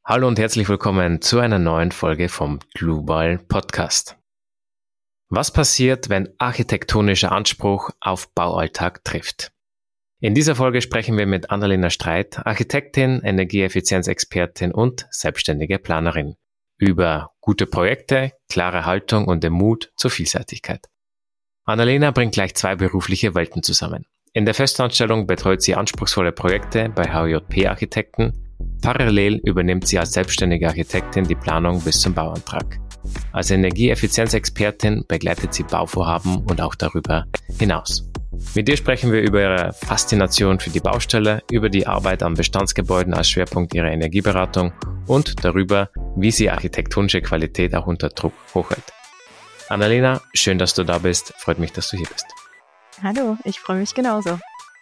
Hallo und herzlich willkommen zu einer neuen Folge vom Global Podcast. Was passiert, wenn architektonischer Anspruch auf Baualltag trifft? In dieser Folge sprechen wir mit Annalena Streit, Architektin, Energieeffizienzexpertin und selbstständige Planerin, über gute Projekte, klare Haltung und den Mut zur Vielseitigkeit. Annalena bringt gleich zwei berufliche Welten zusammen. In der Festanstellung betreut sie anspruchsvolle Projekte bei HJP-Architekten. Parallel übernimmt sie als selbstständige Architektin die Planung bis zum Bauantrag. Als Energieeffizienzexpertin begleitet sie Bauvorhaben und auch darüber hinaus. Mit ihr sprechen wir über ihre Faszination für die Baustelle, über die Arbeit an Bestandsgebäuden als Schwerpunkt ihrer Energieberatung und darüber, wie sie architektonische Qualität auch unter Druck hochhält. Annalena, schön, dass du da bist. Freut mich, dass du hier bist. Hallo, ich freue mich genauso.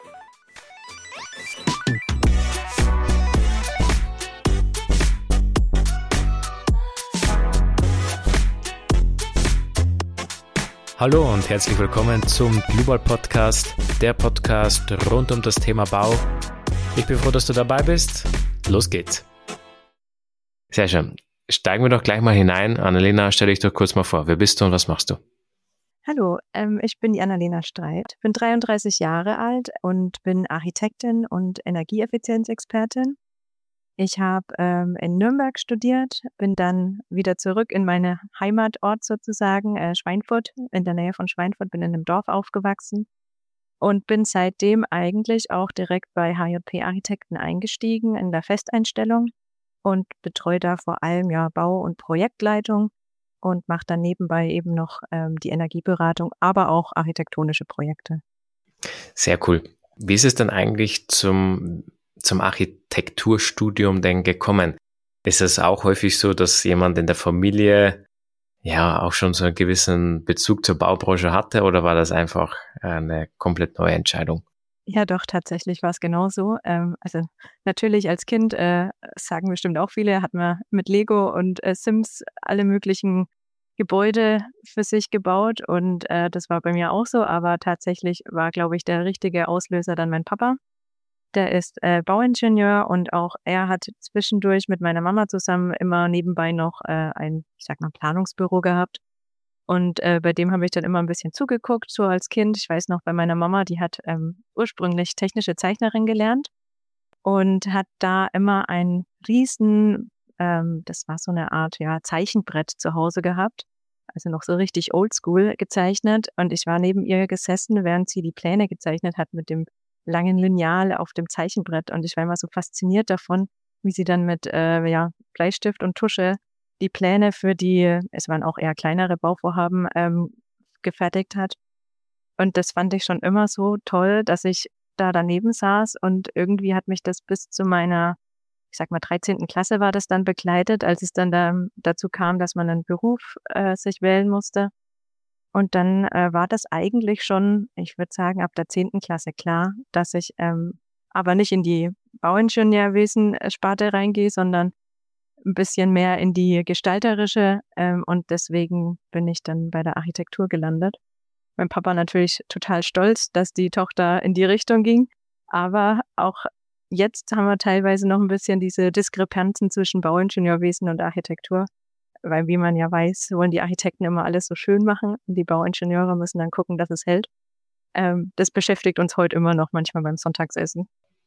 Hallo und herzlich willkommen zum Global Podcast, der Podcast rund um das Thema Bau. Ich bin froh, dass du dabei bist. Los geht's. Sehr schön. Steigen wir doch gleich mal hinein. Annalena, stell dich doch kurz mal vor. Wer bist du und was machst du? Hallo, ich bin die Annalena Streit, bin 33 Jahre alt und bin Architektin und Energieeffizienzexpertin. Ich habe in Nürnberg studiert, bin dann wieder zurück in meine Heimatort sozusagen, Schweinfurt, in der Nähe von Schweinfurt, bin in einem Dorf aufgewachsen und bin seitdem eigentlich auch direkt bei HJP-Architekten eingestiegen in der Festeinstellung und betreue da vor allem Bau- und Projektleitung und mache dann nebenbei eben noch die Energieberatung, aber auch architektonische Projekte. Sehr cool. Wie ist es denn eigentlich zum Architekturstudium denn gekommen? Ist es auch häufig so, dass jemand in der Familie auch schon so einen gewissen Bezug zur Baubranche hatte, oder war das einfach eine komplett neue Entscheidung? Ja, doch, tatsächlich war es genauso. Also natürlich als Kind, sagen bestimmt auch viele, hat man mit Lego und Sims alle möglichen Gebäude für sich gebaut und das war bei mir auch so, aber tatsächlich war, glaube ich, der richtige Auslöser dann mein Papa. Der ist Bauingenieur und auch er hat zwischendurch mit meiner Mama zusammen immer nebenbei noch ein, ich sag mal, Planungsbüro gehabt. Und bei dem habe ich dann immer ein bisschen zugeguckt, so als Kind. Ich weiß noch, bei meiner Mama, die hat ursprünglich technische Zeichnerin gelernt und hat da immer ein riesen, das war so eine Art Zeichenbrett zu Hause gehabt. Also noch so richtig oldschool gezeichnet. Und ich war neben ihr gesessen, während sie die Pläne gezeichnet hat mit dem langen Lineal auf dem Zeichenbrett. Und ich war immer so fasziniert davon, wie sie dann mit Bleistift und Tusche die Pläne für es waren auch eher kleinere Bauvorhaben, gefertigt hat. Und das fand ich schon immer so toll, dass ich da daneben saß und irgendwie hat mich das bis zu meiner, ich sag mal, 13. Klasse war das dann begleitet, als es dann dazu kam, dass man einen Beruf sich wählen musste. Und dann war das eigentlich schon, ich würde sagen, ab der 10. Klasse klar, dass ich aber nicht in die Bauingenieurwesen-Sparte reingehe, sondern ein bisschen mehr in die gestalterische und deswegen bin ich dann bei der Architektur gelandet. Mein Papa natürlich total stolz, dass die Tochter in die Richtung ging, aber auch jetzt haben wir teilweise noch ein bisschen diese Diskrepanzen zwischen Bauingenieurwesen und Architektur, weil wie man ja weiß, wollen die Architekten immer alles so schön machen und die Bauingenieure müssen dann gucken, dass es hält. Das beschäftigt uns heute immer noch manchmal beim Sonntagsessen.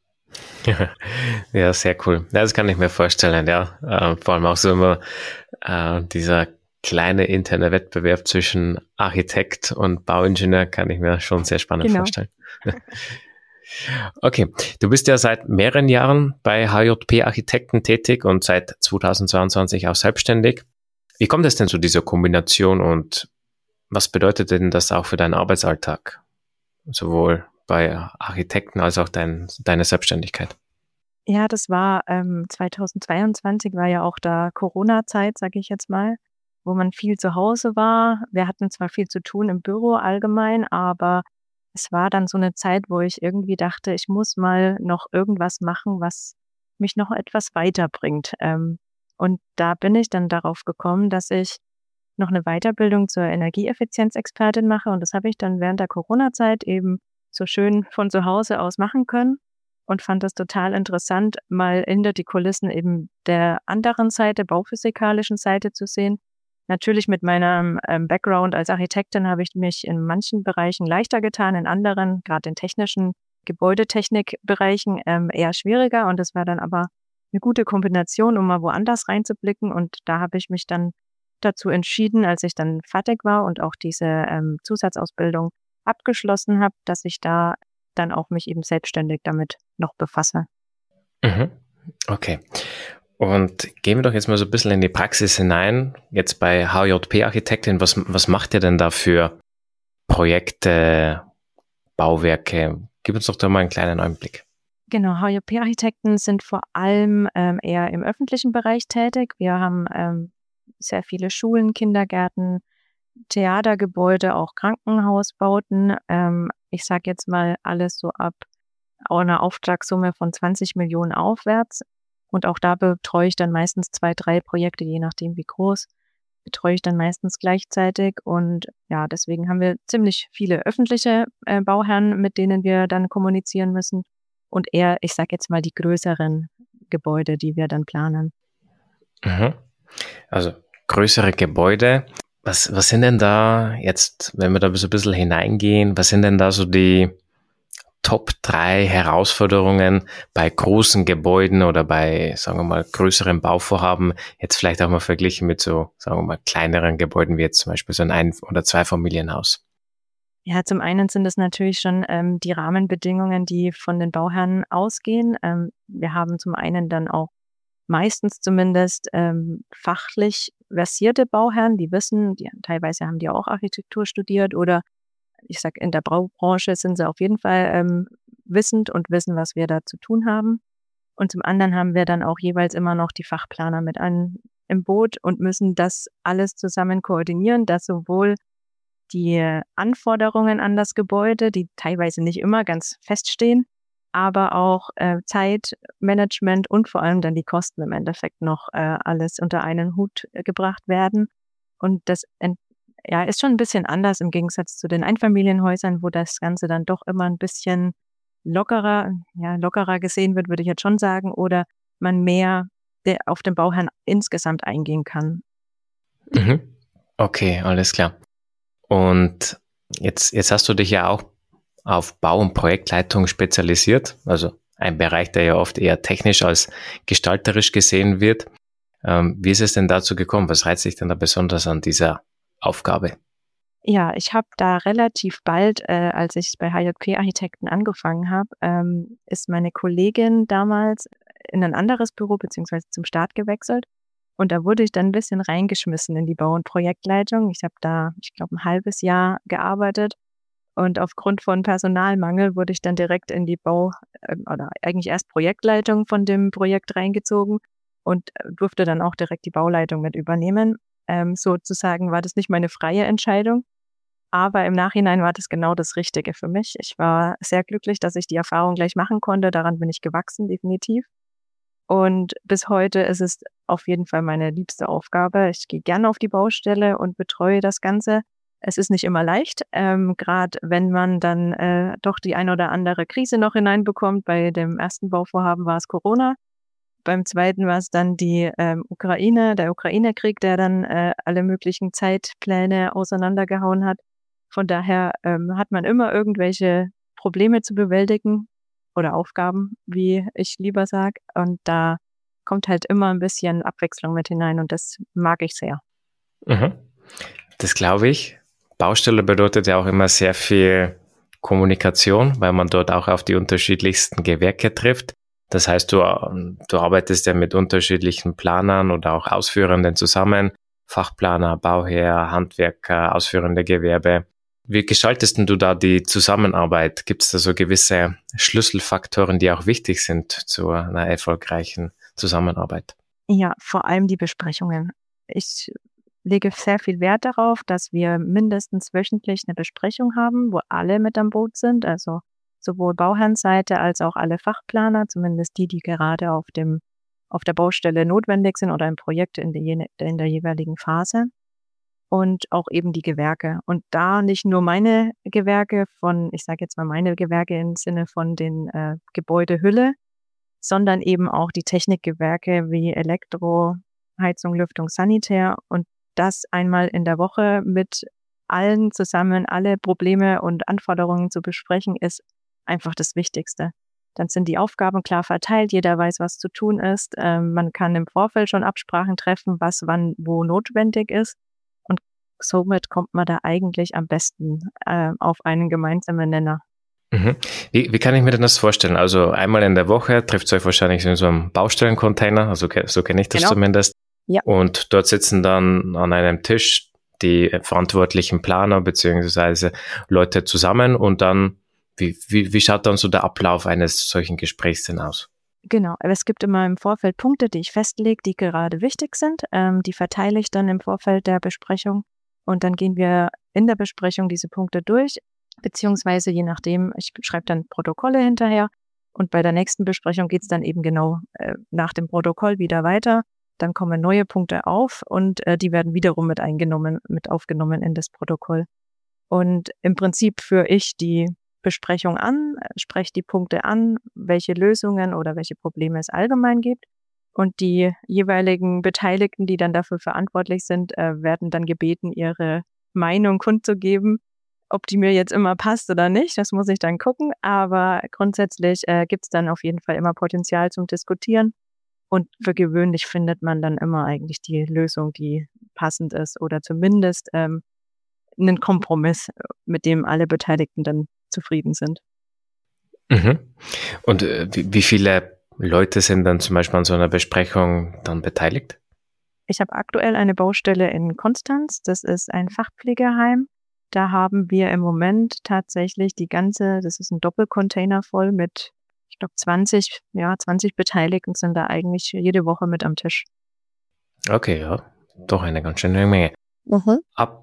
Ja, sehr cool. Ja, das kann ich mir vorstellen, ja. Vor allem auch so immer dieser kleine interne Wettbewerb zwischen Architekt und Bauingenieur kann ich mir schon sehr spannend vorstellen. Okay, du bist ja seit mehreren Jahren bei HJP Architekten tätig und seit 2022 auch selbstständig. Wie kommt es denn zu dieser Kombination und was bedeutet denn das auch für deinen Arbeitsalltag? Sowohl bei Architekten als auch deine Selbstständigkeit? Ja, das war 2022 war ja auch da Corona-Zeit, sage ich jetzt mal, wo man viel zu Hause war. Wir hatten zwar viel zu tun im Büro allgemein, aber es war dann so eine Zeit, wo ich irgendwie dachte, ich muss mal noch irgendwas machen, was mich noch etwas weiterbringt. Und da bin ich dann darauf gekommen, dass ich noch eine Weiterbildung zur Energieeffizienzexpertin mache und das habe ich dann während der Corona-Zeit eben so schön von zu Hause aus machen können. und fand das total interessant, mal hinter die Kulissen eben der anderen Seite, bauphysikalischen Seite zu sehen. Natürlich mit meinem Background als Architektin habe ich mich in manchen Bereichen leichter getan, in anderen, gerade in technischen Gebäudetechnikbereichen, eher schwieriger. Und das war dann aber eine gute Kombination, um mal woanders reinzublicken. Und da habe ich mich dann dazu entschieden, als ich dann fertig war und auch diese Zusatzausbildung abgeschlossen habe, dass ich da dann auch mich eben selbstständig damit noch befasse. Mhm. Okay. Und gehen wir doch jetzt mal so ein bisschen in die Praxis hinein. Jetzt bei HJP-Architektin, was macht ihr denn da für Projekte, Bauwerke? Gib uns doch da mal einen kleinen Einblick. Genau, HJP-Architekten sind vor allem eher im öffentlichen Bereich tätig. Wir haben sehr viele Schulen, Kindergärten, Theatergebäude, auch Krankenhausbauten. Ich sage jetzt mal alles so ab einer Auftragssumme von 20 Millionen aufwärts. Und auch da betreue ich dann meistens 2, 3 Projekte, je nachdem wie groß, betreue ich dann meistens gleichzeitig. Und ja, deswegen haben wir ziemlich viele öffentliche Bauherren, mit denen wir dann kommunizieren müssen. Und eher, ich sage jetzt mal, die größeren Gebäude, die wir dann planen. Mhm. Also größere Gebäude. Was sind denn da jetzt, wenn wir da so ein bisschen hineingehen, was sind denn da so die Top 3 Herausforderungen bei großen Gebäuden oder bei, sagen wir mal, größeren Bauvorhaben, jetzt vielleicht auch mal verglichen mit so, sagen wir mal, kleineren Gebäuden wie jetzt zum Beispiel so ein oder zwei Familienhaus? Ja, zum einen sind es natürlich schon die Rahmenbedingungen, die von den Bauherren ausgehen. Wir haben zum einen dann auch meistens zumindest fachlich versierte Bauherren, die wissen, teilweise haben die auch Architektur studiert oder ich sage, in der Baubranche sind sie auf jeden Fall wissend und wissen, was wir da zu tun haben. Und zum anderen haben wir dann auch jeweils immer noch die Fachplaner mit im Boot und müssen das alles zusammen koordinieren, dass sowohl die Anforderungen an das Gebäude, die teilweise nicht immer ganz feststehen, aber auch Zeitmanagement und vor allem dann die Kosten im Endeffekt noch alles unter einen Hut gebracht werden. Und das ist schon ein bisschen anders im Gegensatz zu den Einfamilienhäusern, wo das Ganze dann doch immer ein bisschen lockerer gesehen wird, würde ich jetzt schon sagen, oder man mehr auf den Bauherrn insgesamt eingehen kann. Mhm. Okay, alles klar. Und jetzt hast du dich ja auch auf Bau- und Projektleitung spezialisiert, also ein Bereich, der ja oft eher technisch als gestalterisch gesehen wird. Wie ist es denn dazu gekommen? Was reizt dich denn da besonders an dieser Aufgabe? Ja, ich habe da relativ bald, als ich bei HJP-Architekten angefangen habe, ist meine Kollegin damals in ein anderes Büro beziehungsweise zum Staat gewechselt. Und da wurde ich dann ein bisschen reingeschmissen in die Bau- und Projektleitung. Ich habe da, ich glaube, ein halbes Jahr gearbeitet und aufgrund von Personalmangel wurde ich dann direkt in die oder eigentlich erst Projektleitung von dem Projekt reingezogen und durfte dann auch direkt die Bauleitung mit übernehmen. Sozusagen war das nicht meine freie Entscheidung, aber im Nachhinein war das genau das Richtige für mich. Ich war sehr glücklich, dass ich die Erfahrung gleich machen konnte. Daran bin ich gewachsen, definitiv. Und bis heute ist es auf jeden Fall meine liebste Aufgabe. Ich gehe gerne auf die Baustelle und betreue das Ganze. Es ist nicht immer leicht, gerade wenn man dann doch die ein oder andere Krise noch hineinbekommt. Bei dem ersten Bauvorhaben war es Corona. Beim zweiten war es dann die der Ukraine-Krieg, der dann alle möglichen Zeitpläne auseinandergehauen hat. Von daher hat man immer irgendwelche Probleme zu bewältigen oder Aufgaben, wie ich lieber sage. Und da kommt halt immer ein bisschen Abwechslung mit hinein und das mag ich sehr. Mhm. Das glaube ich. Baustelle bedeutet ja auch immer sehr viel Kommunikation, weil man dort auch auf die unterschiedlichsten Gewerke trifft. Das heißt, du arbeitest ja mit unterschiedlichen Planern oder auch Ausführenden zusammen. Fachplaner, Bauherr, Handwerker, ausführende Gewerbe. Wie gestaltest denn du da die Zusammenarbeit? Gibt es da so gewisse Schlüsselfaktoren, die auch wichtig sind zu einer erfolgreichen Zusammenarbeit? Ja, vor allem die Besprechungen. Ich lege sehr viel Wert darauf, dass wir mindestens wöchentlich eine Besprechung haben, wo alle mit am Boot sind, also sowohl Bauherrenseite als auch alle Fachplaner, zumindest die gerade auf der Baustelle notwendig sind oder im Projekt in der jeweiligen Phase. und auch eben die Gewerke. Und da nicht nur meine Gewerke ich sage jetzt mal meine Gewerke im Sinne von den Gebäudehülle, sondern eben auch die Technikgewerke wie Elektro, Heizung, Lüftung, Sanitär und das einmal in der Woche mit allen zusammen, alle Probleme und Anforderungen zu besprechen, ist einfach das Wichtigste. Dann sind die Aufgaben klar verteilt, jeder weiß, was zu tun ist. Man kann im Vorfeld schon Absprachen treffen, was wann wo notwendig ist. Und somit kommt man da eigentlich am besten auf einen gemeinsamen Nenner. Mhm. Wie kann ich mir denn das vorstellen? Also einmal in der Woche trifft ihr euch wahrscheinlich in so einem Baustellencontainer, also so kenne ich das Genau. zumindest. Ja. Und dort sitzen dann an einem Tisch die verantwortlichen Planer beziehungsweise Leute zusammen und dann, wie schaut dann so der Ablauf eines solchen Gesprächs denn aus? Genau, aber es gibt immer im Vorfeld Punkte, die ich festlege, die gerade wichtig sind. Die verteile ich dann im Vorfeld der Besprechung und dann gehen wir in der Besprechung diese Punkte durch, beziehungsweise je nachdem, ich schreibe dann Protokolle hinterher und bei der nächsten Besprechung geht es dann eben genau nach dem Protokoll wieder weiter. Dann kommen neue Punkte auf und die werden wiederum mit aufgenommen in das Protokoll. Und im Prinzip führe ich die Besprechung an, spreche die Punkte an, welche Lösungen oder welche Probleme es allgemein gibt. Und die jeweiligen Beteiligten, die dann dafür verantwortlich sind, werden dann gebeten, ihre Meinung kundzugeben. Ob die mir jetzt immer passt oder nicht, das muss ich dann gucken. Aber grundsätzlich gibt es dann auf jeden Fall immer Potenzial zum Diskutieren. Und für gewöhnlich findet man dann immer eigentlich die Lösung, die passend ist oder zumindest einen Kompromiss, mit dem alle Beteiligten dann zufrieden sind. Mhm. Und wie viele Leute sind dann zum Beispiel an so einer Besprechung dann beteiligt? Ich habe aktuell eine Baustelle in Konstanz. Das ist ein Fachpflegeheim. Da haben wir im Moment tatsächlich das ist ein Doppelcontainer voll mit, ich glaube 20 Beteiligten sind da eigentlich jede Woche mit am Tisch. Okay, ja, doch eine ganz schöne Menge. Mhm.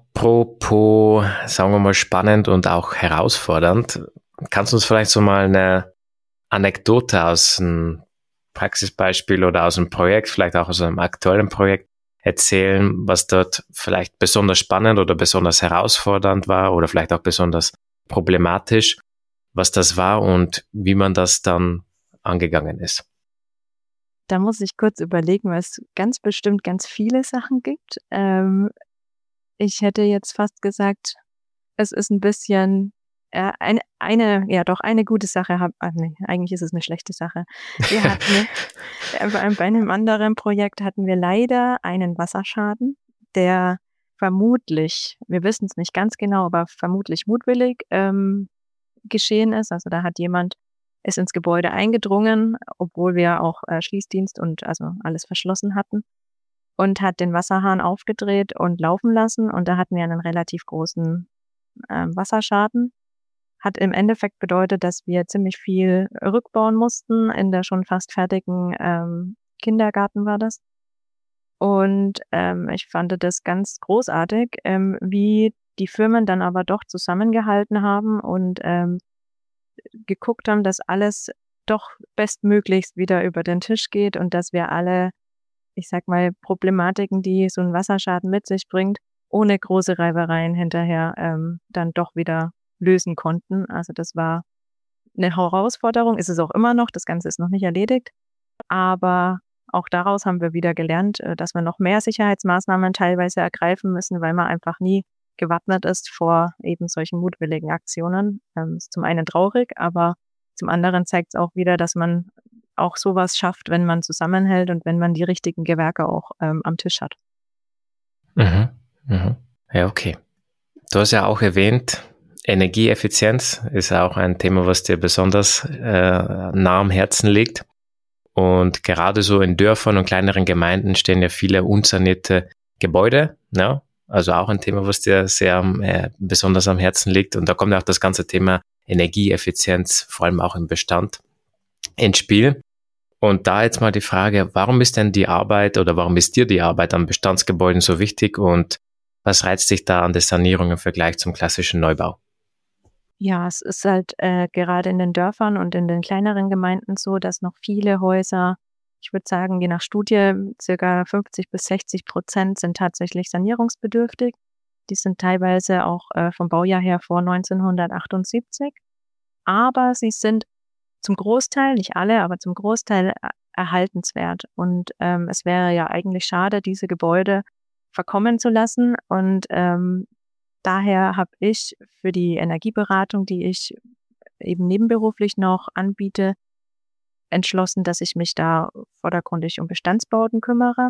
Apropos, sagen wir mal, spannend und auch herausfordernd, kannst du uns vielleicht so mal eine Anekdote aus einem Praxisbeispiel oder aus einem Projekt, vielleicht auch aus einem aktuellen Projekt erzählen, was dort vielleicht besonders spannend oder besonders herausfordernd war oder vielleicht auch besonders problematisch, was das war und wie man das dann angegangen ist? Da muss ich kurz überlegen, weil es ganz bestimmt ganz viele Sachen gibt. Ich hätte jetzt fast gesagt, es ist ein bisschen eine gute Sache ne, eigentlich ist es eine schlechte Sache. Wir hatten bei einem anderen Projekt hatten wir leider einen Wasserschaden, der vermutlich, wir wissen es nicht ganz genau, aber vermutlich mutwillig, geschehen ist. Also, ist ins Gebäude eingedrungen, obwohl wir auch Schließdienst und also alles verschlossen hatten und hat den Wasserhahn aufgedreht und laufen lassen und da hatten wir einen relativ großen Wasserschaden. Hat im Endeffekt bedeutet, dass wir ziemlich viel rückbauen mussten. In der schon fast fertigen Kindergarten war das. Und ich fand das ganz großartig, wie die Firmen dann aber doch zusammengehalten haben und geguckt haben, dass alles doch bestmöglichst wieder über den Tisch geht und dass wir alle, ich sag mal, Problematiken, die so ein Wasserschaden mit sich bringt, ohne große Reibereien hinterher dann doch wieder lösen konnten. Also das war eine Herausforderung, ist es auch immer noch. Das Ganze ist noch nicht erledigt, aber auch daraus haben wir wieder gelernt, dass wir noch mehr Sicherheitsmaßnahmen teilweise ergreifen müssen, weil man einfach nie gewappnet ist vor eben solchen mutwilligen Aktionen. Ist zum einen traurig, aber zum anderen zeigt es auch wieder, dass man auch sowas schafft, wenn man zusammenhält und wenn man die richtigen Gewerke auch am Tisch hat. Mhm. Mhm. Ja, okay. Du hast ja auch erwähnt, Energieeffizienz ist auch ein Thema, was dir besonders nah am Herzen liegt. Und gerade so in Dörfern und kleineren Gemeinden stehen ja viele unsanierte Gebäude. Ja? Also auch ein Thema, was dir sehr besonders am Herzen liegt. Und da kommt auch das ganze Thema Energieeffizienz, vor allem auch im Bestand, ins Spiel. Und da jetzt mal die Frage, warum ist denn die Arbeit oder warum ist dir die Arbeit an Bestandsgebäuden so wichtig und was reizt dich da an der Sanierung im Vergleich zum klassischen Neubau? Ja, es ist halt gerade in den Dörfern und in den kleineren Gemeinden so, dass noch viele Häuser, ich würde sagen, je nach Studie, circa 50-60% sind tatsächlich sanierungsbedürftig. Die sind teilweise auch vom Baujahr her vor 1978, aber sie sind zum Großteil, nicht alle, aber zum Großteil erhaltenswert. Und es wäre ja eigentlich schade, diese Gebäude verkommen zu lassen. Und daher habe ich für die Energieberatung, die ich eben nebenberuflich noch anbiete, entschlossen, dass ich mich da vordergründig um Bestandsbauten kümmere.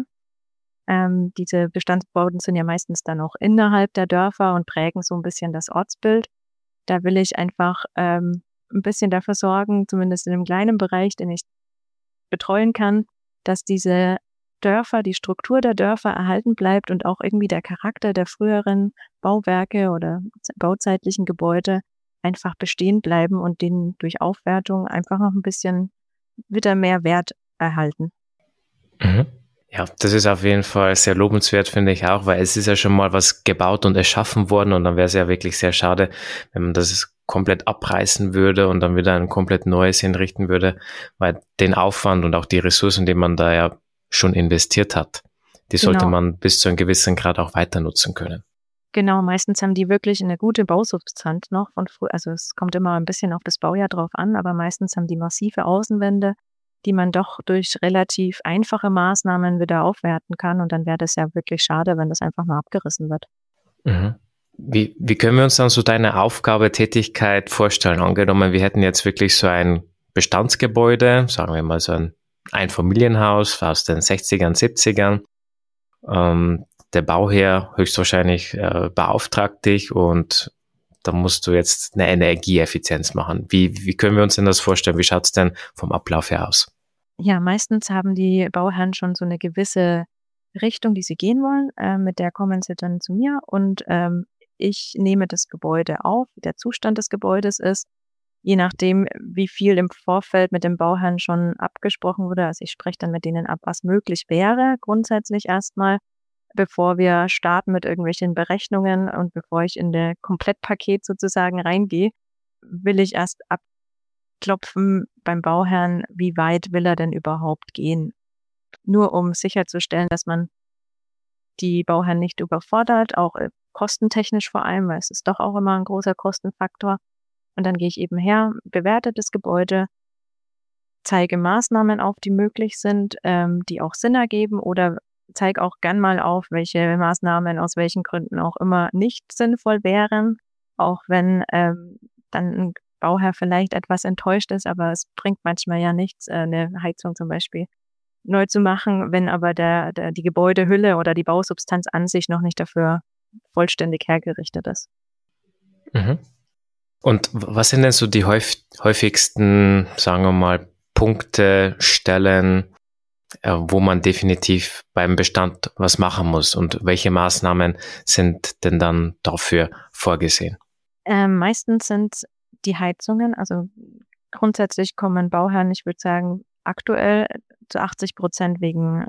Diese Bestandsbauten sind ja meistens dann auch innerhalb der Dörfer und prägen so ein bisschen das Ortsbild. Da will ich einfach ein bisschen dafür sorgen, zumindest in einem kleinen Bereich, den ich betreuen kann, dass diese Dörfer, die Struktur der Dörfer erhalten bleibt und auch irgendwie der Charakter der früheren Bauwerke oder bauzeitlichen Gebäude einfach bestehen bleiben und denen durch Aufwertung einfach noch ein bisschen wieder mehr Wert erhalten. Mhm. Ja, das ist auf jeden Fall sehr lobenswert, finde ich auch, weil es ist ja schon mal was gebaut und erschaffen worden und dann wäre es ja wirklich sehr schade, wenn man das komplett abreißen würde und dann wieder ein komplett neues hinrichten würde, weil den Aufwand und auch die Ressourcen, die man da ja schon investiert hat, die sollte Genau. man bis zu einem gewissen Grad auch weiter nutzen können. Genau, meistens haben die wirklich eine gute Bausubstanz noch von früh, also es kommt immer ein bisschen auf das Baujahr drauf an, aber meistens haben die massive Außenwände, die man doch durch relativ einfache Maßnahmen wieder aufwerten kann und dann wäre das ja wirklich schade, wenn das einfach mal abgerissen wird. Mhm. Wie können wir uns dann so deine Aufgabe, Tätigkeit vorstellen? Angenommen, wir hätten jetzt wirklich so ein Bestandsgebäude, sagen wir mal so ein Einfamilienhaus aus den 60ern, 70ern. Der Bauherr höchstwahrscheinlich beauftragt dich und da musst du jetzt eine Energieeffizienz machen. Wie können wir uns denn das vorstellen? Wie schaut es denn vom Ablauf her aus? Ja, meistens haben die Bauherren schon so eine gewisse Richtung, die sie gehen wollen, mit der kommen sie dann zu mir und ich nehme das Gebäude auf, wie der Zustand des Gebäudes ist, je nachdem, wie viel im Vorfeld mit dem Bauherrn schon abgesprochen wurde. Also, ich spreche dann mit denen ab, was möglich wäre, grundsätzlich erstmal, bevor wir starten mit irgendwelchen Berechnungen und bevor ich in der Komplettpaket sozusagen reingehe, will ich erst abklopfen beim Bauherrn, wie weit will er denn überhaupt gehen? Nur um sicherzustellen, dass man die Bauherren nicht überfordert, auch kostentechnisch vor allem, weil es ist doch auch immer ein großer Kostenfaktor. Und dann gehe ich eben her, bewerte das Gebäude, zeige Maßnahmen auf, die möglich sind, die auch Sinn ergeben oder zeige auch gern mal auf, welche Maßnahmen aus welchen Gründen auch immer nicht sinnvoll wären, auch wenn dann ein Bauherr vielleicht etwas enttäuscht ist, aber es bringt manchmal ja nichts, 'ne Heizung zum Beispiel neu zu machen, wenn aber die Gebäudehülle oder die Bausubstanz an sich noch nicht dafür vollständig hergerichtet ist. Mhm. Und was sind denn so die häufigsten, sagen wir mal, Punkte, Stellen, wo man definitiv beim Bestand was machen muss und welche Maßnahmen sind denn dann dafür vorgesehen? Meistens sind die Heizungen, also grundsätzlich kommen Bauherren, ich würde sagen, aktuell zu 80% wegen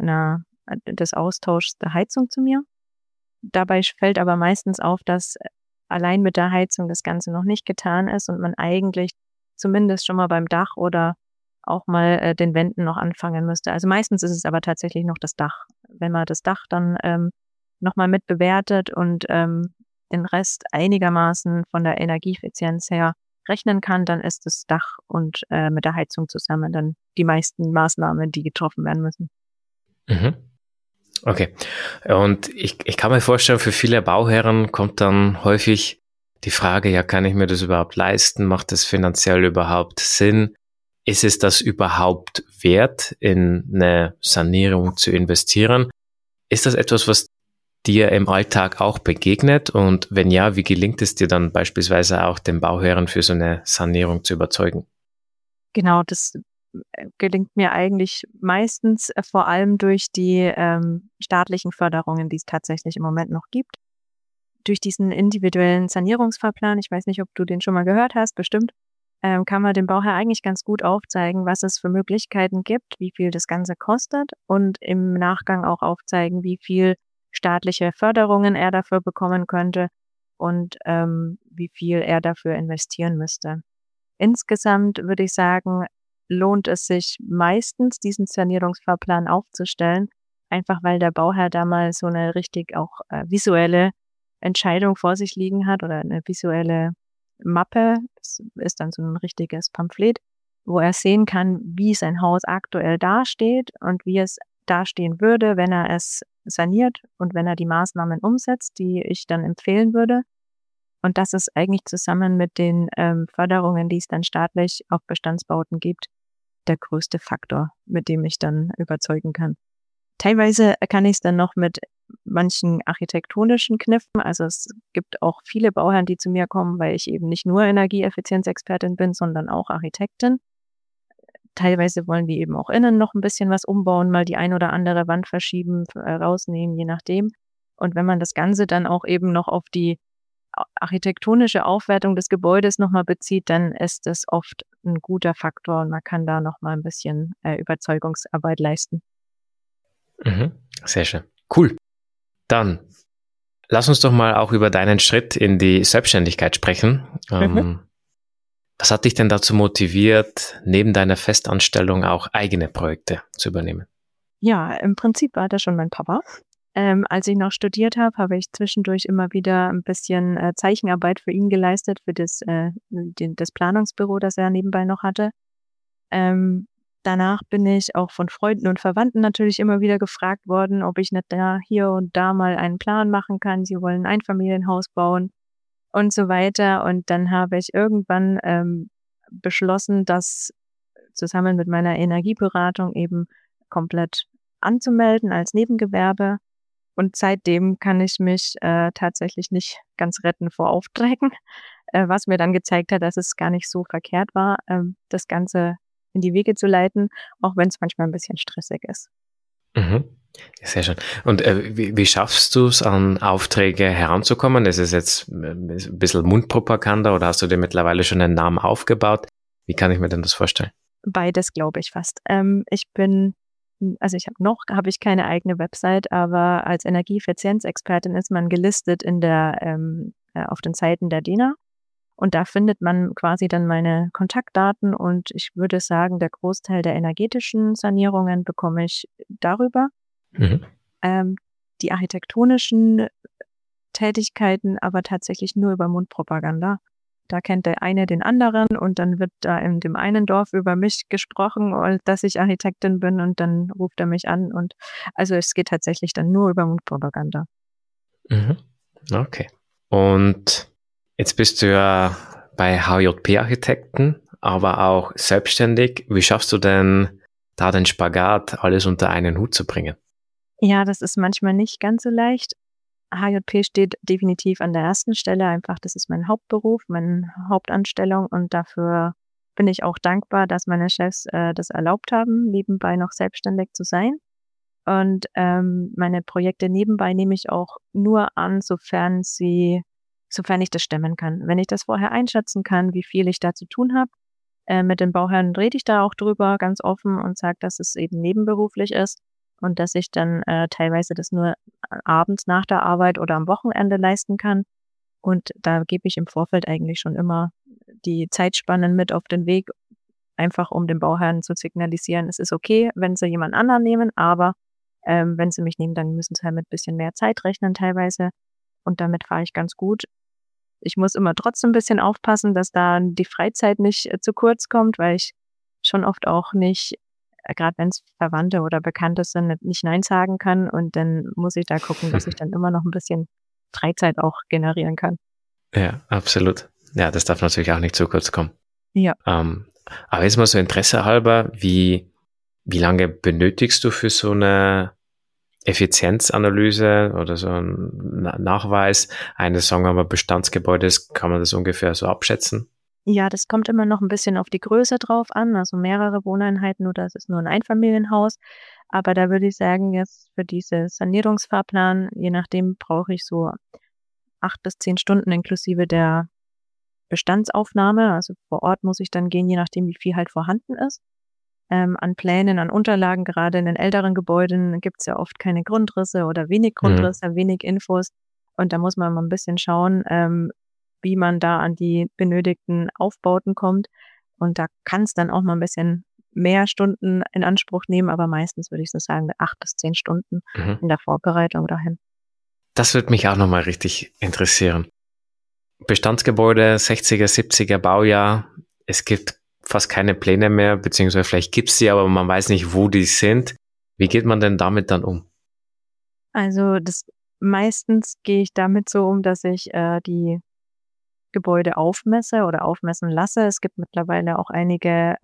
des Austauschs der Heizung zu mir. Dabei fällt aber meistens auf, dass allein mit der Heizung das Ganze noch nicht getan ist und man eigentlich zumindest schon mal beim Dach oder auch mal den Wänden noch anfangen müsste. Also meistens ist es aber tatsächlich noch das Dach. Wenn man das Dach dann noch mal mit bewertet und den Rest einigermaßen von der Energieeffizienz her rechnen kann, dann ist das Dach und mit der Heizung zusammen dann die meisten Maßnahmen, die getroffen werden müssen. Mhm. Okay. Und ich kann mir vorstellen, für viele Bauherren kommt dann häufig die Frage, ja, kann ich mir das überhaupt leisten? Macht das finanziell überhaupt Sinn? Ist es das überhaupt wert, in eine Sanierung zu investieren? Ist das etwas, was dir im Alltag auch begegnet? Und wenn ja, wie gelingt es dir dann beispielsweise auch, den Bauherren für so eine Sanierung zu überzeugen? Genau, das gelingt mir eigentlich meistens vor allem durch die staatlichen Förderungen, die es tatsächlich im Moment noch gibt. Durch diesen individuellen Sanierungsfahrplan, ich weiß nicht, ob du den schon mal gehört hast, bestimmt, kann man dem Bauherr eigentlich ganz gut aufzeigen, was es für Möglichkeiten gibt, wie viel das Ganze kostet und im Nachgang auch aufzeigen, wie viel staatliche Förderungen er dafür bekommen könnte und wie viel er dafür investieren müsste. Insgesamt würde ich sagen, lohnt es sich meistens, diesen Sanierungsfahrplan aufzustellen, einfach weil der Bauherr da mal so eine richtig auch visuelle Entscheidung vor sich liegen hat oder eine visuelle Mappe. Das ist dann so ein richtiges Pamphlet, wo er sehen kann, wie sein Haus aktuell dasteht und wie es dastehen würde, wenn er es saniert und wenn er die Maßnahmen umsetzt, die ich dann empfehlen würde. Und das ist eigentlich zusammen mit den Förderungen, die es dann staatlich auf Bestandsbauten gibt, der größte Faktor, mit dem ich dann überzeugen kann. Teilweise kann ich es dann noch mit manchen architektonischen Kniffen. Also es gibt auch viele Bauherren, die zu mir kommen, weil ich eben nicht nur Energieeffizienzexpertin bin, sondern auch Architektin. Teilweise wollen die eben auch innen noch ein bisschen was umbauen, mal die ein oder andere Wand verschieben, rausnehmen, je nachdem. Und wenn man das Ganze dann auch eben noch auf die architektonische Aufwertung des Gebäudes nochmal bezieht, dann ist das oft ein guter Faktor und man kann da nochmal ein bisschen Überzeugungsarbeit leisten. Sehr schön. Cool. Dann lass uns doch mal auch über deinen Schritt in die Selbstständigkeit sprechen. Was hat dich denn dazu motiviert, neben deiner Festanstellung auch eigene Projekte zu übernehmen? Ja, im Prinzip war das schon mein Papa. Als ich noch studiert habe, habe ich zwischendurch immer wieder ein bisschen Zeichenarbeit für ihn geleistet, für das Planungsbüro, das er nebenbei noch hatte. Danach bin ich auch von Freunden und Verwandten natürlich immer wieder gefragt worden, ob ich nicht da hier und da mal einen Plan machen kann. Sie wollen ein Einfamilienhaus bauen und so weiter. Und dann habe ich irgendwann beschlossen, das zusammen mit meiner Energieberatung eben komplett anzumelden als Nebengewerbe. Und seitdem kann ich mich tatsächlich nicht ganz retten vor Aufträgen, was mir dann gezeigt hat, dass es gar nicht so verkehrt war, das Ganze in die Wege zu leiten, auch wenn es manchmal ein bisschen stressig ist. Sehr schön. Und wie schaffst du es, an Aufträge heranzukommen? Ist es jetzt ein bisschen Mundpropaganda oder hast du dir mittlerweile schon einen Namen aufgebaut? Wie kann ich mir denn das vorstellen? Beides, glaube ich fast. Habe ich keine eigene Website, aber als Energieeffizienzexpertin ist man gelistet auf den Seiten der DENA. Und da findet man quasi dann meine Kontaktdaten und ich würde sagen, der Großteil der energetischen Sanierungen bekomme ich darüber. Die architektonischen Tätigkeiten aber tatsächlich nur über Mundpropaganda. Da kennt der eine den anderen und dann wird da in dem einen Dorf über mich gesprochen, dass ich Architektin bin und dann ruft er mich an und also es geht tatsächlich dann nur über Mundpropaganda. Okay. Und jetzt bist du ja bei HJP Architekten, aber auch selbstständig. Wie schaffst du denn da den Spagat, alles unter einen Hut zu bringen? Ja, das ist manchmal nicht ganz so leicht. HJP steht definitiv an der ersten Stelle. Einfach, das ist mein Hauptberuf, meine Hauptanstellung und dafür bin ich auch dankbar, dass meine Chefs das erlaubt haben, nebenbei noch selbstständig zu sein. Und meine Projekte nebenbei nehme ich auch nur an, sofern ich das stemmen kann. Wenn ich das vorher einschätzen kann, wie viel ich da zu tun habe, mit den Bauherren rede ich da auch drüber ganz offen und sage, dass es eben nebenberuflich ist und dass ich dann teilweise das nur abends nach der Arbeit oder am Wochenende leisten kann. Und da gebe ich im Vorfeld eigentlich schon immer die Zeitspannen mit auf den Weg, einfach um den Bauherren zu signalisieren, es ist okay, wenn sie jemand anderen nehmen, aber wenn sie mich nehmen, dann müssen sie halt mit ein bisschen mehr Zeit rechnen teilweise. Und damit fahre ich ganz gut. Ich muss immer trotzdem ein bisschen aufpassen, dass da die Freizeit nicht zu kurz kommt, weil ich schon oft auch nicht, gerade wenn es Verwandte oder Bekannte sind, nicht Nein sagen kann. Und dann muss ich da gucken, dass ich dann immer noch ein bisschen Freizeit auch generieren kann. Ja, absolut. Ja, das darf natürlich auch nicht zu kurz kommen. Ja. Aber jetzt mal so Interesse halber, wie lange benötigst du für so eine Effizienzanalyse oder so ein Nachweis eines, sagen wir mal, Bestandsgebäudes? Kann man das ungefähr so abschätzen? Ja, das kommt immer noch ein bisschen auf die Größe drauf an, also mehrere Wohneinheiten oder es ist nur ein Einfamilienhaus. Aber da würde ich sagen, jetzt für diese Sanierungsfahrplan, je nachdem brauche ich so 8 bis 10 Stunden inklusive der Bestandsaufnahme. Also vor Ort muss ich dann gehen, je nachdem, wie viel halt vorhanden ist. An Plänen, an Unterlagen, gerade in den älteren Gebäuden gibt es ja oft keine Grundrisse oder wenig Grundrisse, wenig Infos. Und da muss man mal ein bisschen schauen, wie man da an die benötigten Aufbauten kommt. Und da kann es dann auch mal ein bisschen mehr Stunden in Anspruch nehmen, aber meistens würde ich so sagen, 8 bis 10 Stunden in der Vorbereitung dahin. Das würde mich auch nochmal richtig interessieren. Bestandsgebäude, 60er, 70er Baujahr. Es gibt fast keine Pläne mehr, beziehungsweise vielleicht gibt es sie, aber man weiß nicht, wo die sind. Wie geht man denn damit dann um? Also meistens gehe ich damit so um, dass ich die Gebäude aufmesse oder aufmessen lasse. Es gibt mittlerweile auch einige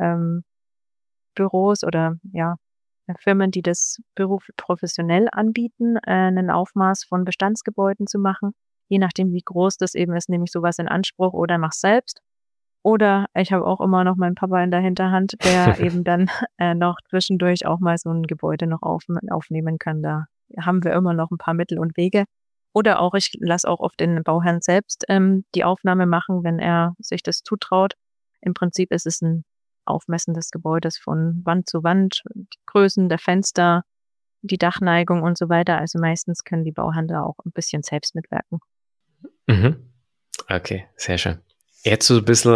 Büros oder ja, Firmen, die das professionell anbieten, 'nen Aufmaß von Bestandsgebäuden zu machen, je nachdem, wie groß das eben ist, nehme ich so was in Anspruch oder mache es selbst. Oder ich habe auch immer noch meinen Papa in der Hinterhand, der eben dann, noch zwischendurch auch mal so 'n Gebäude noch aufnehmen kann. Da haben wir immer noch 'n paar Mittel und Wege. Oder auch ich lasse auch oft den Bauherrn selbst, die Aufnahme machen, wenn er sich das zutraut. Im Prinzip ist es 'n Aufmessen des Gebäudes von Wand zu Wand, die Größen der Fenster, die Dachneigung und so weiter. Also, meistens können die Bauherren da auch 'n bisschen selbst mitwirken. Mhm. Okay, sehr schön. Jetzt so ein bisschen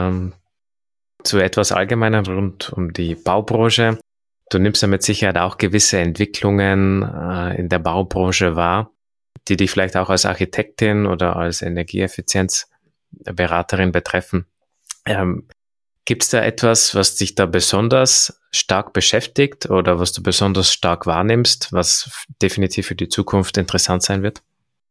zu etwas allgemeiner rund um die Baubranche. Du nimmst ja mit Sicherheit auch gewisse Entwicklungen in der Baubranche wahr, die dich vielleicht auch als Architektin oder als Energieeffizienzberaterin betreffen. Gibt es da etwas, was dich da besonders stark beschäftigt oder was du besonders stark wahrnimmst, was definitiv für die Zukunft interessant sein wird?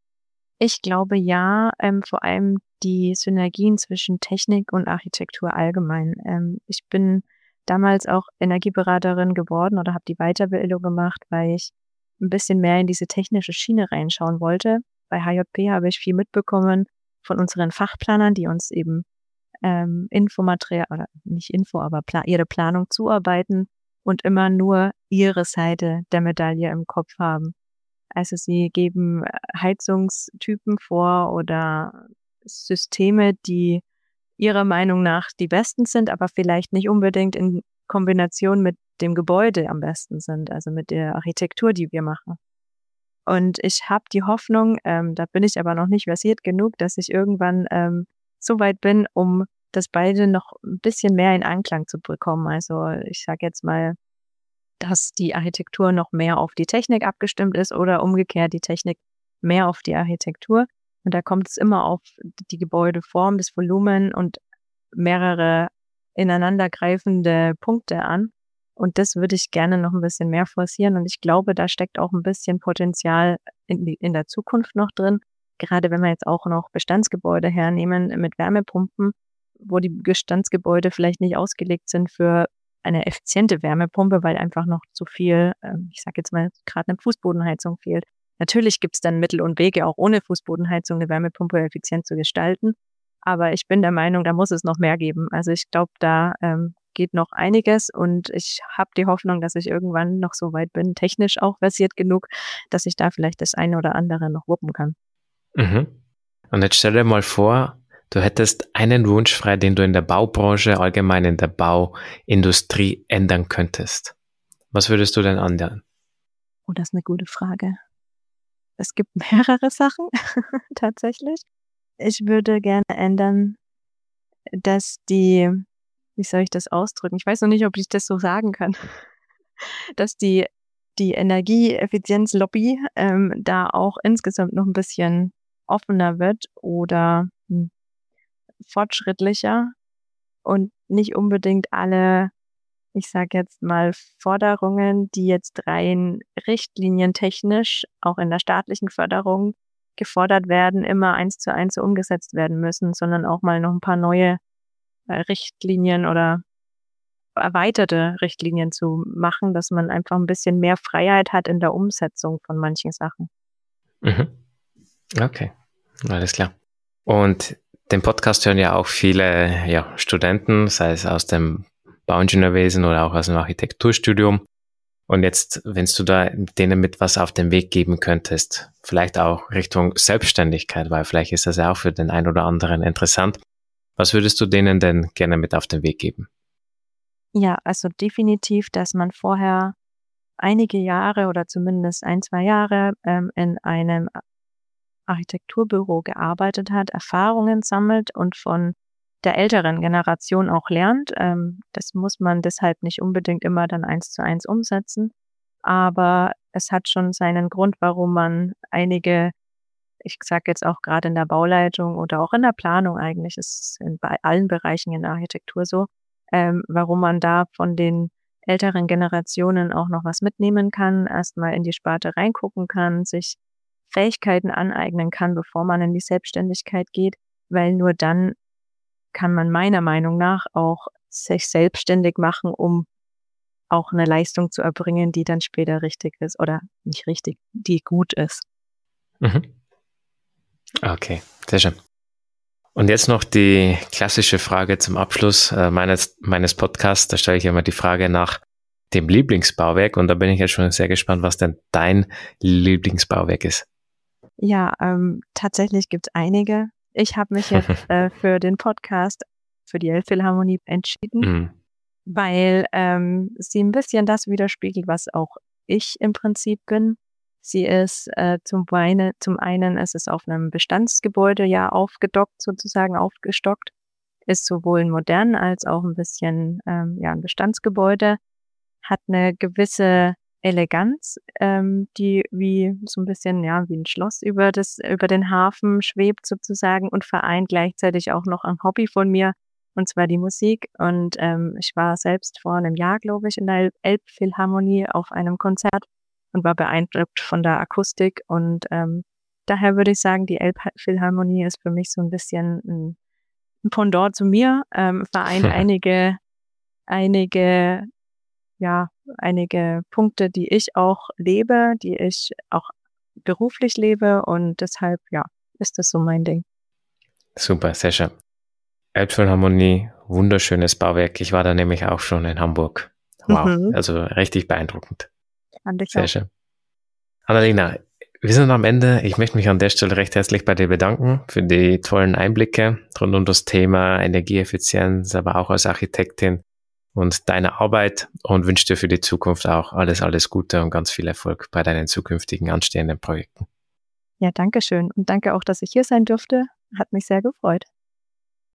Ich glaube ja, vor allem die Synergien zwischen Technik und Architektur allgemein. Ich bin damals auch Energieberaterin geworden oder habe die Weiterbildung gemacht, weil ich 'n bisschen mehr in diese technische Schiene reinschauen wollte. Bei HJP habe ich viel mitbekommen von unseren Fachplanern, die uns eben, Infomaterial oder nicht Info, aber ihre Planung zuarbeiten und immer nur ihre Seite der Medaille im Kopf haben. Also, sie geben Heizungstypen vor oder Systeme, die ihrer Meinung nach die besten sind, aber vielleicht nicht unbedingt in Kombination mit dem Gebäude am besten sind, also mit der Architektur, die wir machen. Und ich habe die Hoffnung, da bin ich aber noch nicht versiert genug, dass ich irgendwann, so weit bin, um das beide noch 'n bisschen mehr in Einklang zu bekommen. Also, ich sage jetzt mal, dass die Architektur noch mehr auf die Technik abgestimmt ist oder umgekehrt die Technik mehr auf die Architektur. Und da kommt es immer auf die Gebäudeform, das Volumen und mehrere ineinandergreifende Punkte an. Und das würde ich gerne noch 'n bisschen mehr forcieren. Und ich glaube, da steckt auch 'n bisschen Potenzial in der Zukunft noch drin. Gerade wenn wir jetzt auch noch Bestandsgebäude hernehmen mit Wärmepumpen, wo die Bestandsgebäude vielleicht nicht ausgelegt sind für eine effiziente Wärmepumpe, weil einfach noch zu viel, ich sage jetzt mal, grad 'ne Fußbodenheizung fehlt. Natürlich gibt's dann Mittel und Wege, auch ohne Fußbodenheizung 'ne Wärmepumpe effizient zu gestalten. Aber ich bin der Meinung, da muss es noch mehr geben. Also, ich glaube, da, geht noch einiges und ich habe die Hoffnung, dass ich irgendwann noch so weit bin, technisch auch versiert genug, dass ich da vielleicht das eine oder andere noch wuppen kann. Mhm. Und jetzt stell dir mal vor, du hättest einen Wunsch frei, den du in der Baubranche, allgemein in der Bauindustrie ändern könntest. Was würdest du denn ändern? Oh, das ist 'ne gute Frage. Es gibt mehrere Sachen tatsächlich. Ich würde gerne ändern, dass die wie soll ich das ausdrücken? Ich weiß noch nicht, ob ich das so sagen kann, dass die Energieeffizienzlobby, da auch insgesamt noch 'n bisschen offener wird oder, fortschrittlicher und nicht unbedingt alle, ich sage jetzt mal, Forderungen, die jetzt rein richtlinientechnisch auch in der staatlichen Förderung gefordert werden, immer eins so umgesetzt werden müssen, sondern auch mal noch 'n paar neue, Richtlinien oder erweiterte Richtlinien zu machen, dass man einfach 'n bisschen mehr Freiheit hat in der Umsetzung von manchen Sachen. Mhm. Okay, alles klar. Und den Podcast hören ja auch viele, ja, Studenten, sei es aus dem Bauingenieurwesen oder auch aus dem Architekturstudium. Und jetzt, wenn du da denen mit was auf den Weg geben könntest, vielleicht auch Richtung Selbstständigkeit, weil vielleicht ist das ja auch für den einen oder anderen interessant. Was würdest du denen denn gerne mit auf den Weg geben? Ja, also definitiv, dass man vorher einige Jahre oder zumindest 1, 2 Jahre, in einem Architekturbüro gearbeitet hat, Erfahrungen sammelt und von der älteren Generation auch lernt. Das muss man deshalb nicht unbedingt immer dann 1:1 umsetzen, aber es hat schon seinen Grund, warum man einige ich sage jetzt auch gerade in der Bauleitung oder auch in der Planung eigentlich, ist bei allen Bereichen in der Architektur so, warum man da von den älteren Generationen auch noch was mitnehmen kann, erstmal in die Sparte reingucken kann, sich Fähigkeiten aneignen kann, bevor man in die Selbstständigkeit geht, weil nur dann kann man meiner Meinung nach auch sich selbstständig machen, um auch eine Leistung zu erbringen, die dann später richtig ist oder nicht richtig, die gut ist. Mhm. Okay, sehr schön. Und jetzt noch die klassische Frage zum Abschluss meines Podcasts. Da stelle ich immer die Frage nach dem Lieblingsbauwerk und da bin ich jetzt schon sehr gespannt, was denn dein Lieblingsbauwerk ist. Ja, tatsächlich gibt's einige. Ich habe mich jetzt für den Podcast für die Elbphilharmonie entschieden, weil sie ein bisschen das widerspiegelt, was auch ich im Prinzip bin. Sie ist zum einen ist es auf einem Bestandsgebäude ja aufgedockt, sozusagen aufgestockt, ist sowohl modern als auch ein bisschen ein Bestandsgebäude, hat eine gewisse Eleganz, die wie so ein bisschen, ja, wie ein Schloss über den Hafen schwebt sozusagen und vereint gleichzeitig auch noch ein Hobby von mir, und zwar die Musik. Und ich war selbst vor einem Jahr, glaube ich, in der Elbphilharmonie auf einem Konzert und war beeindruckt von der Akustik. Und daher würde ich sagen, die Elbphilharmonie ist für mich so ein bisschen ein Pendant zu mir, vereint einige Punkte, die ich auch lebe, die ich auch beruflich lebe, und deshalb, ja, ist das so mein Ding. Super, sehr schön. Elbphilharmonie, wunderschönes Bauwerk. Ich war da nämlich auch schon in Hamburg. Wow, also richtig beeindruckend. Fand ich Sehr auch. schön. Annalena, wir sind am Ende. Ich möchte mich an der Stelle recht herzlich bei dir bedanken für die tollen Einblicke rund um das Thema Energieeffizienz, aber auch als Architektin und deine Arbeit, und wünsche dir für die Zukunft auch alles Gute und ganz viel Erfolg bei deinen zukünftigen anstehenden Projekten. Ja, danke schön. Und danke auch, dass ich hier sein durfte. Hat mich sehr gefreut.